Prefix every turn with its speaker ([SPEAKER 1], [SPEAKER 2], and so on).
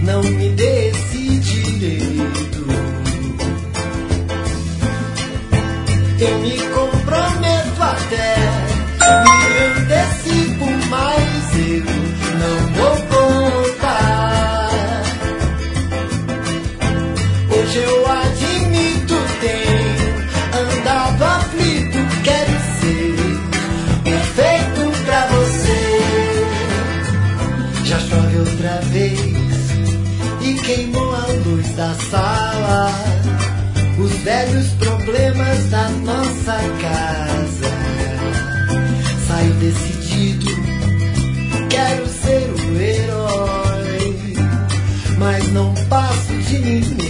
[SPEAKER 1] não me dê esse direito. Eu me comprometo até, me antecipo, mas eu não vou contar. Hoje eu admito, tenho andado aflito, quero ser perfeito pra você. Já chove outra vez e queimou a luz da sala, os velhos problemas da nossa casa. Saio decidido, quero ser o herói, mas não passo de mim mesmo.